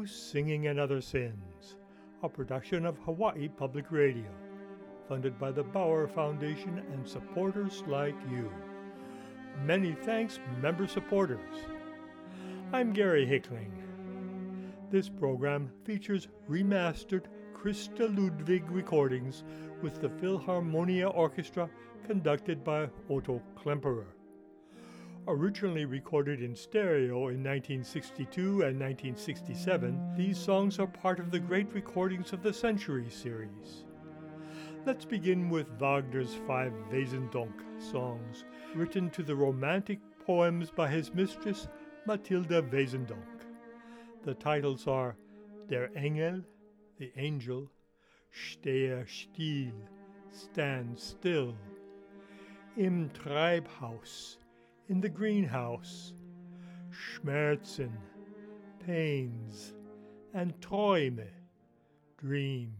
Singing and Other Sins, a production of Hawaii Public Radio, funded by the Bauer Foundation and supporters like you. Many thanks, member supporters. I'm Gary Hickling. This program features remastered Christa Ludwig recordings with the Philharmonia Orchestra conducted by Otto Klemperer. Originally recorded in stereo in 1962 and 1967, these songs are part of the Great Recordings of the Century series. Let's begin with Wagner's 5 Wesendonck songs, written to the romantic poems by his mistress Mathilda Wesendonck. The titles are Der Engel, the Angel, Stehe still, Stand Still, Im Treibhaus, in the Greenhouse, Schmerzen, Pains, and Träume, Dreams.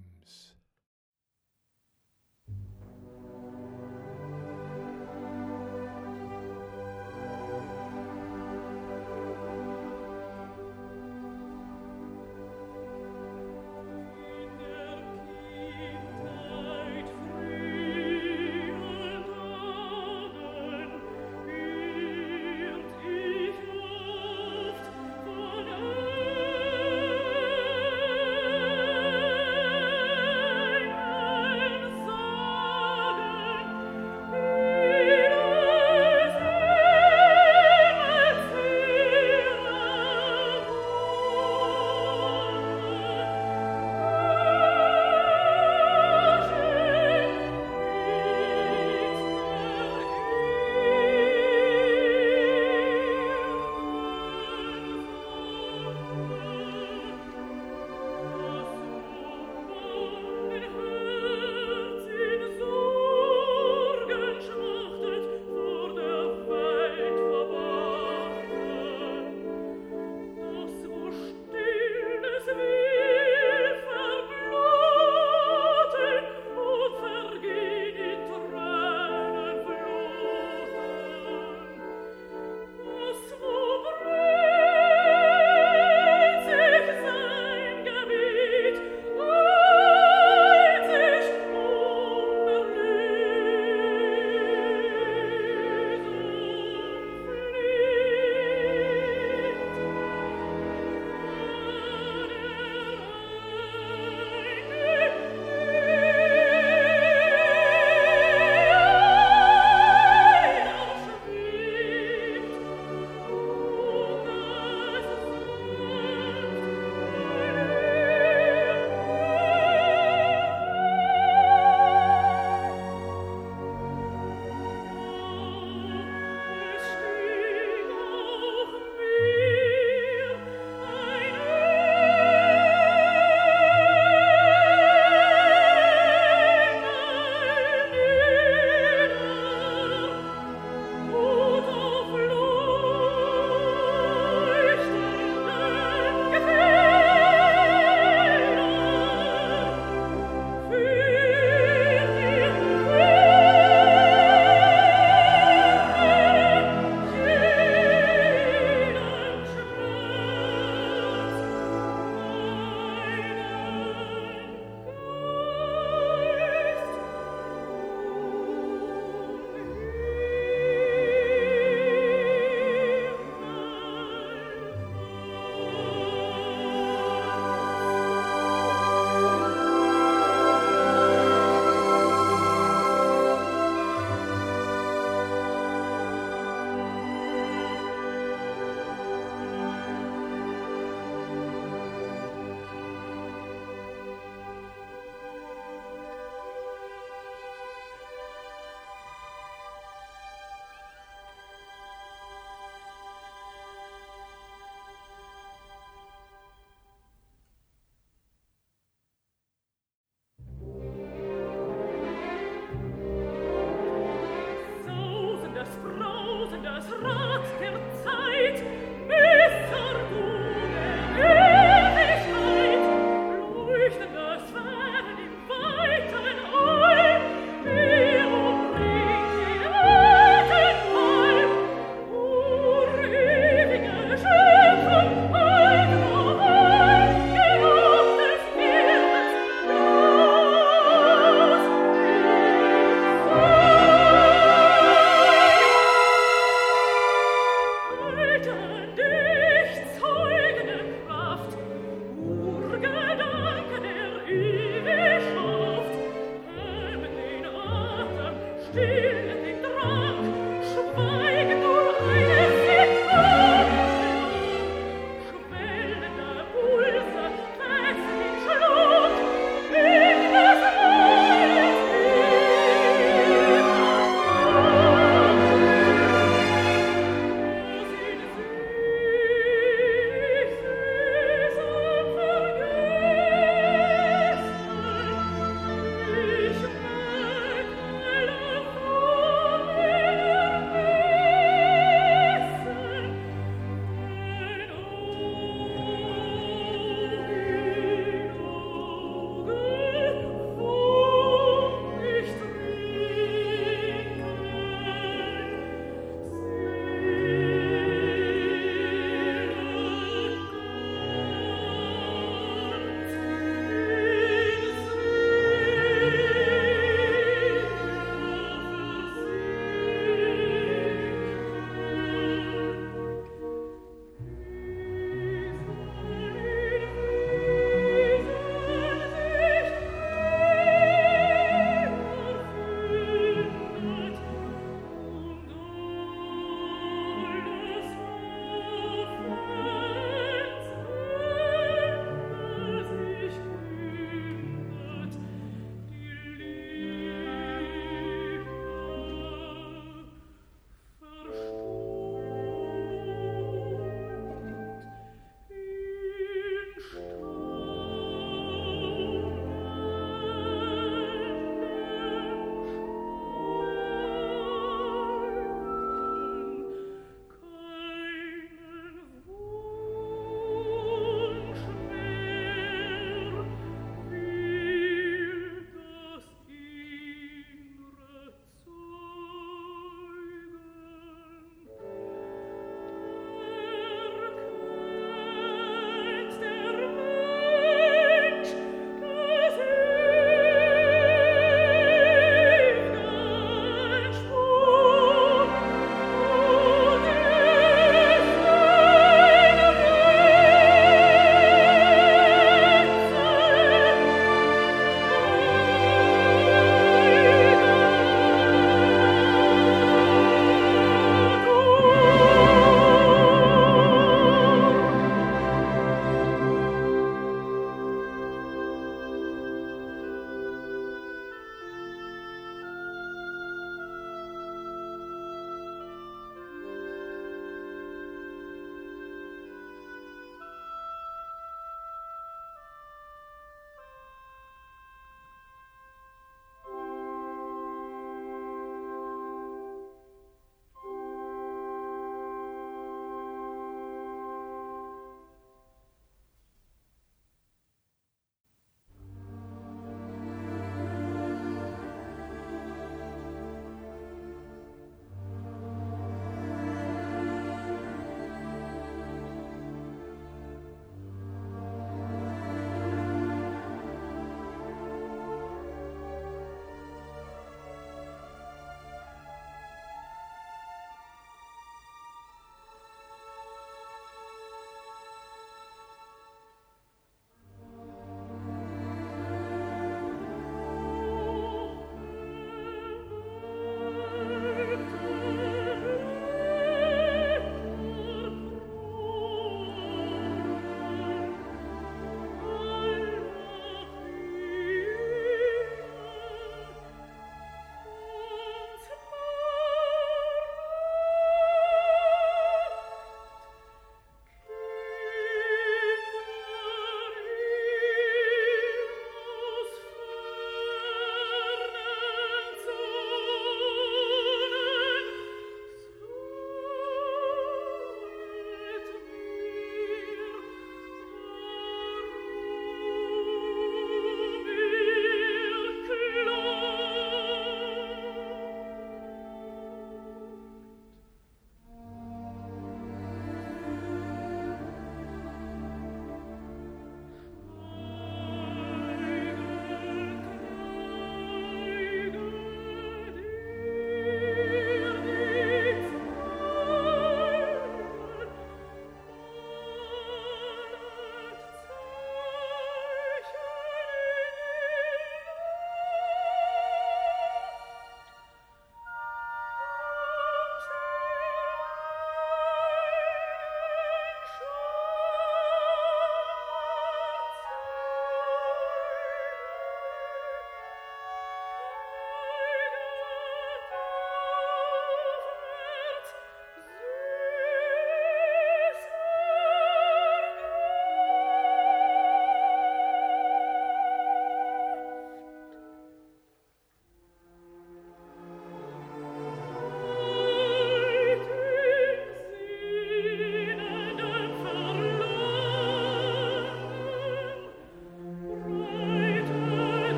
Oh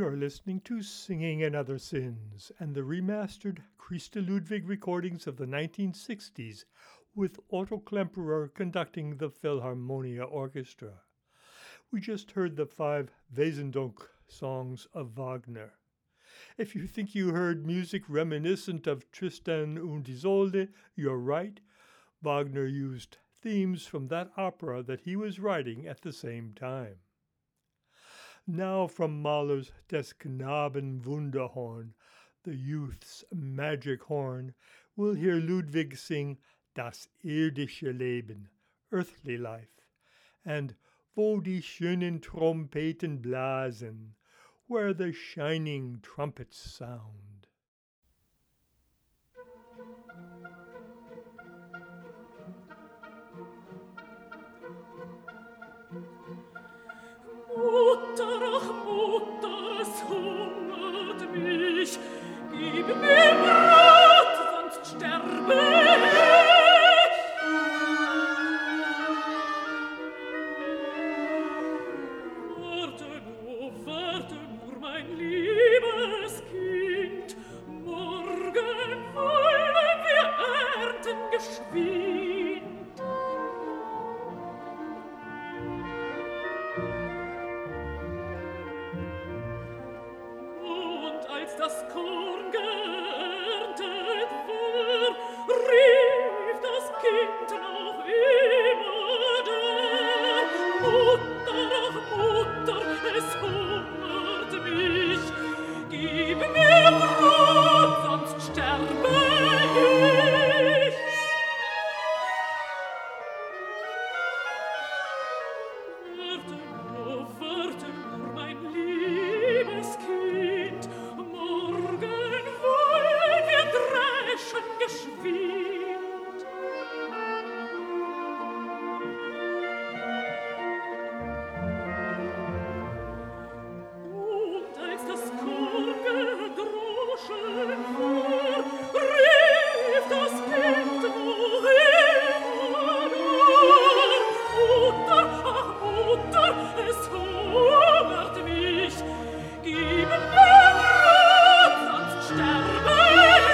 You're listening to Singing and Other Sins and the remastered Christa Ludwig recordings of the 1960s with Otto Klemperer conducting the Philharmonia Orchestra. We just heard the 5 Wesendonck songs of Wagner. If you think you heard music reminiscent of Tristan und Isolde, you're right. Wagner used themes from that opera that he was writing at the same time. Now from Mahler's Des Knaben Wunderhorn, the youth's magic horn, we'll hear Ludwig sing Das irdische Leben, earthly life, and Wo die schönen Trompeten blasen, where the shining trumpets sound. Mutter, ach Mutter, es hungert mich, gib mir Brot, sonst sterbe ich. Warte nur, mein liebes Kind, morgen wollen wir ernten geschwind. Das Korn geerntet war, rief das Kind noch immer da. Mutter, ach Mutter, es hungert mich, gib mir Brot, sonst sterbe ich. Warte nur, mein liebes Kind, geschwind. Und als das Korn gedroschen war, rief das Kind noch immer da. Mutter, ach Mutter, es hungert mich, gib mir Brot, sonst sterbe ich.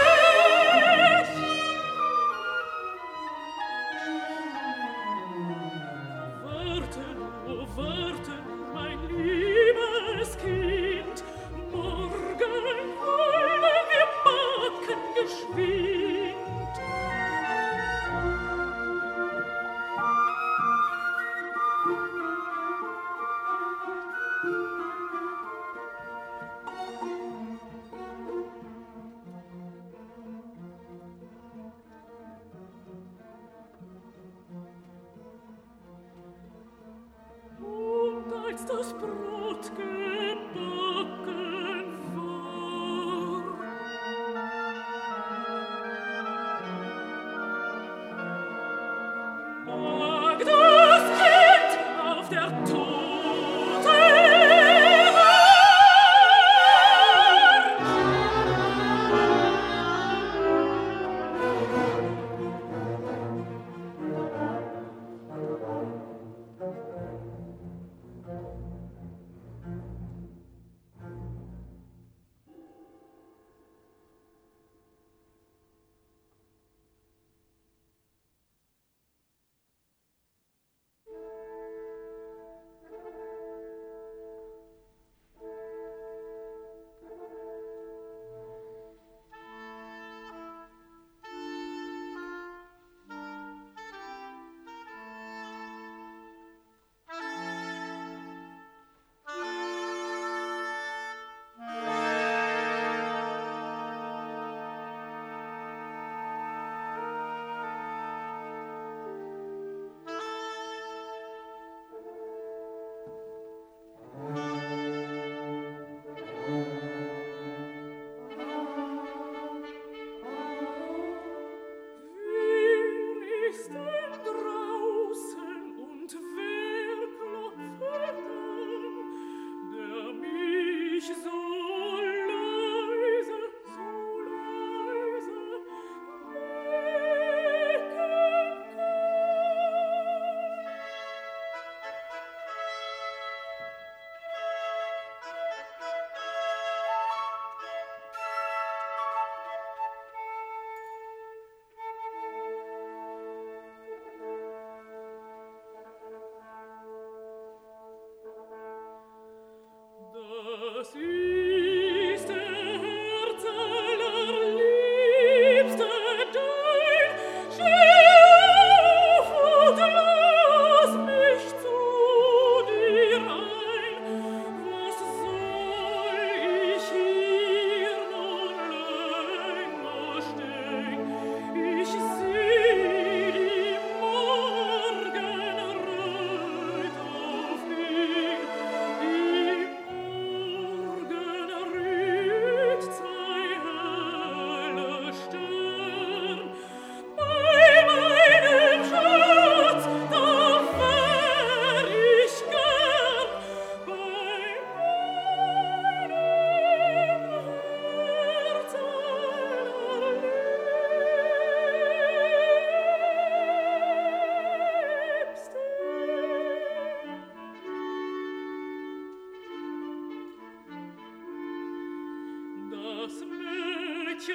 Warte nur, mein liebes Kind, morgen wollen wir backen geschwind. Als das Brot gebacken war, lag das Kind auf der Totenwaage.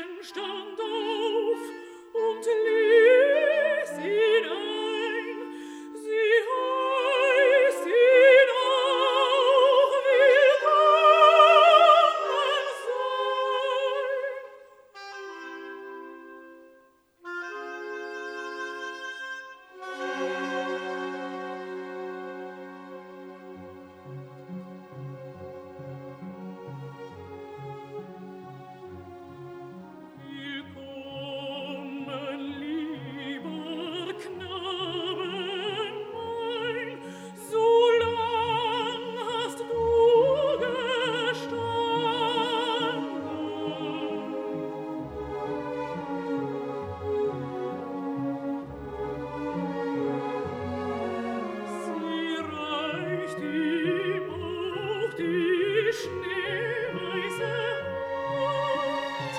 Mädchen stand auf und ließ ihn ein. Sie heißt ihn auch willkommen sein. Willkommen, lieber Knaben mein, so lang hast du gestanden. Sie reicht ihm auch die schneeweiße Hand.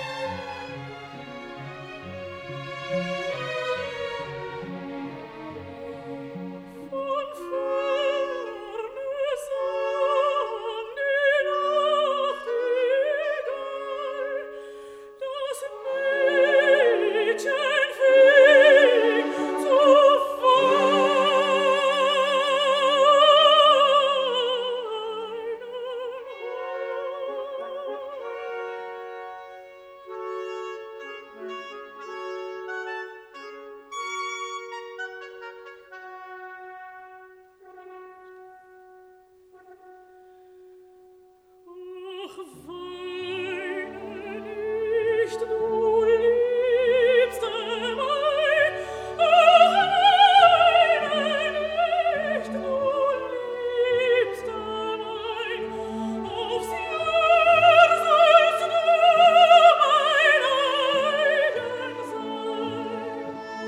Von ferne sang die Nachtigall, das Mädchen fing zu Ach, weine nicht, du liebste mein, ach, weine nicht, du liebste mein, aufs Jahr sollst du mein eigen sein.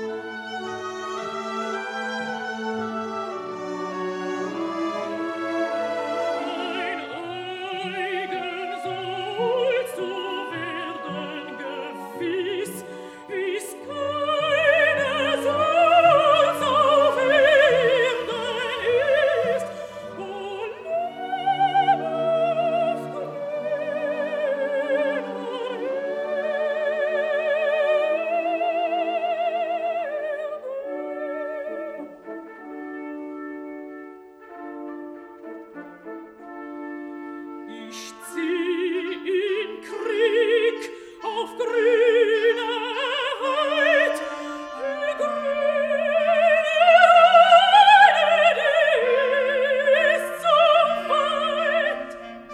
Mein eigen sollst du werden, gewiss, wie's keine sonst auf Erden ist. O Leben auf Ich zieh in Krieg auf grüne Heid, die grüne Heide, die ist so weit.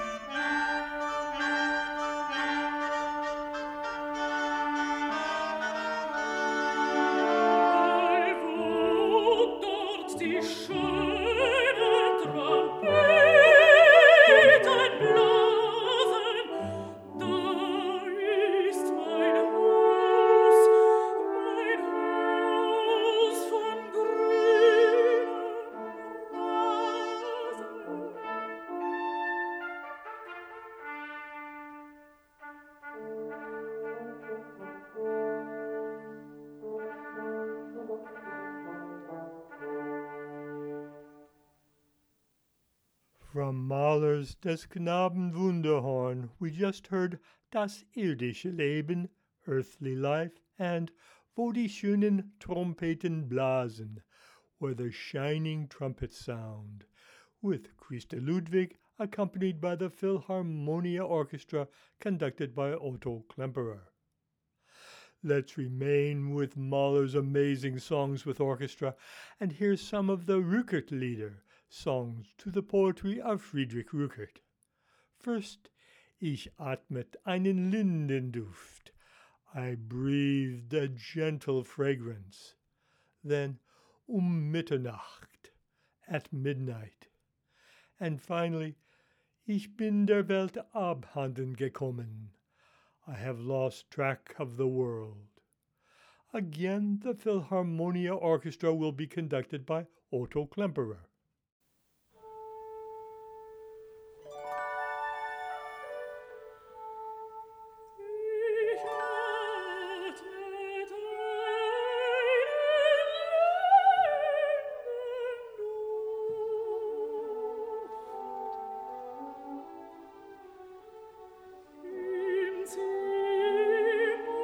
Allwo dort die schönen Trompeten blasen, da ist mein Haus von grünem Rasen. From Mahler's Des Knaben Wunderhorn, we just heard Das irdische Leben, Earthly Life, and Wo die schönen Trompeten blasen, where the shining trumpets sound, with Christa Ludwig accompanied by the Philharmonia Orchestra conducted by Otto Klemperer. Let's remain with Mahler's amazing songs with orchestra and hear some of the Rückert-Lieder, songs to the poetry of Friedrich Rückert. First, Ich atmet einen Lindenduft. I breathed a gentle fragrance. Then, Mitternacht, at midnight. And finally, Ich bin der Welt abhanden gekommen. I have lost track of the world. Again, the Philharmonia Orchestra will be conducted by Otto Klemperer. Im Zimmer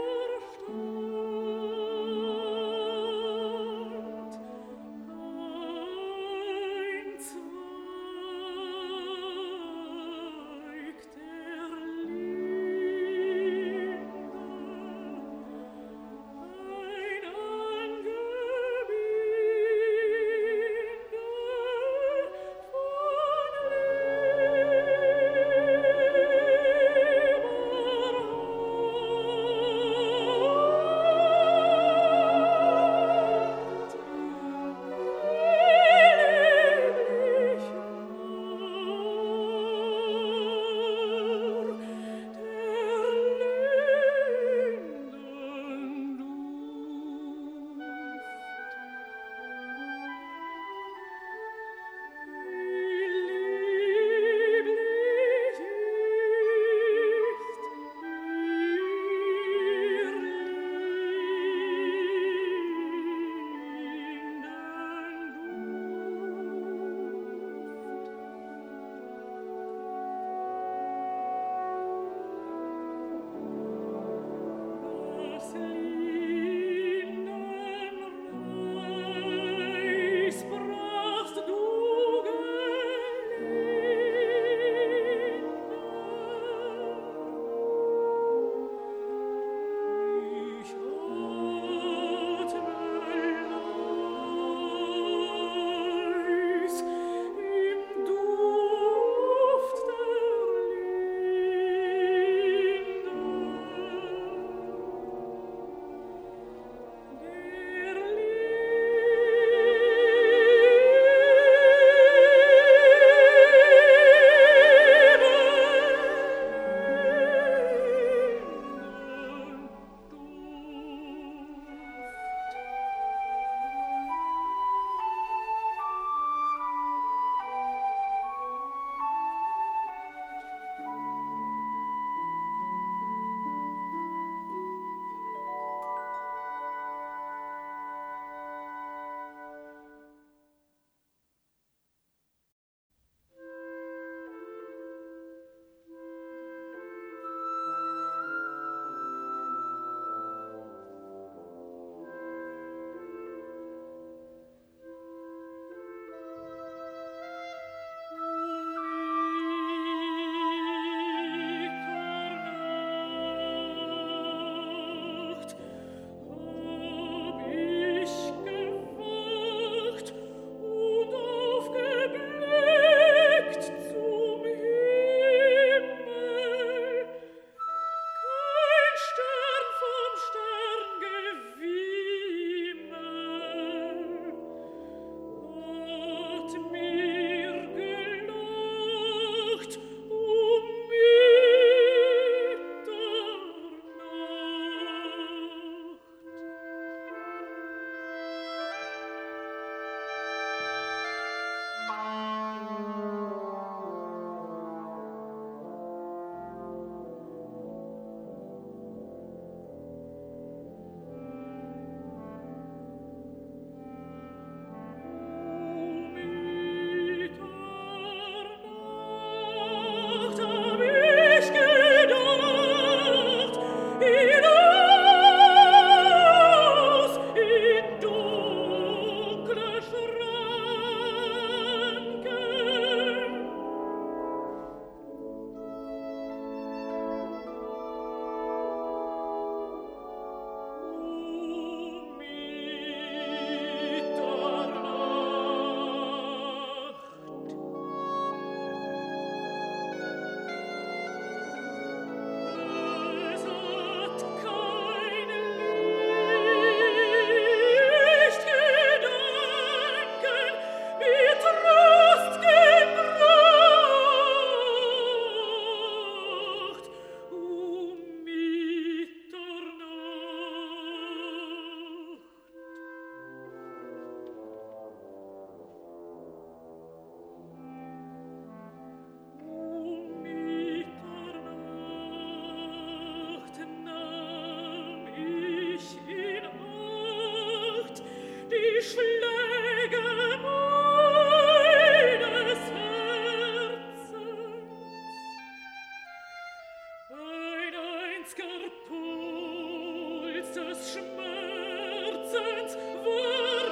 Herzens war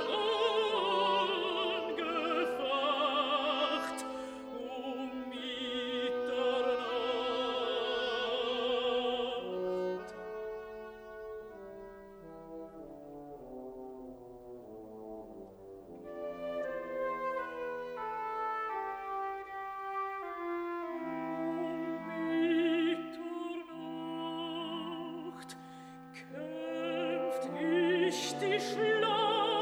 angefacht Mitternacht. Mitternacht kämpft ich die Schlacht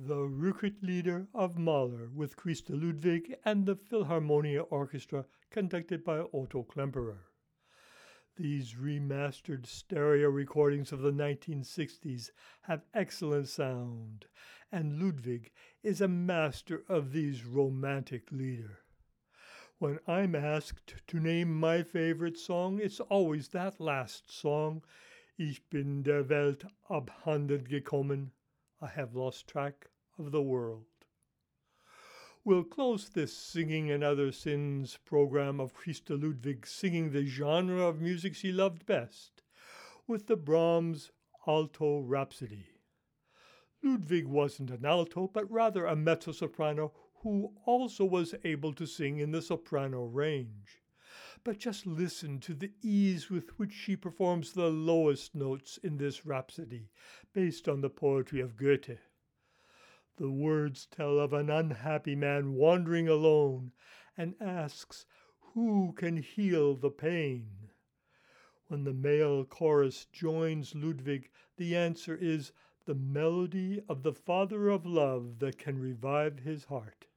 the Rückert-Lieder of Mahler with Christa Ludwig and the Philharmonia Orchestra conducted by Otto Klemperer. These remastered stereo recordings of the 1960s have excellent sound, and Ludwig is a master of these romantic Lieder. When I'm asked to name my favorite song, it's always that last song, Ich bin der Welt abhanden gekommen, I have lost track of the world. We'll close this Singing and Other Sins program of Christa Ludwig singing the genre of music she loved best with the Brahms Alto Rhapsody. Ludwig wasn't an alto, but rather a mezzo-soprano who also was able to sing in the soprano range. But just listen to the ease with which she performs the lowest notes in this rhapsody, based on the poetry of Goethe. The words tell of an unhappy man wandering alone and asks, who can heal the pain? When the male chorus joins Ludwig, the answer is the melody of the Father of Love that can revive his heart.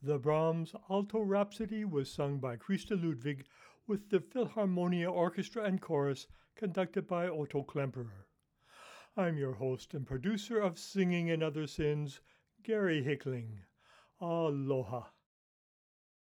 The Brahms Alto Rhapsody was sung by Christa Ludwig with the Philharmonia Orchestra and Chorus conducted by Otto Klemperer. I'm your host and producer of Singing and Other Sins, Gary Hickling. Aloha.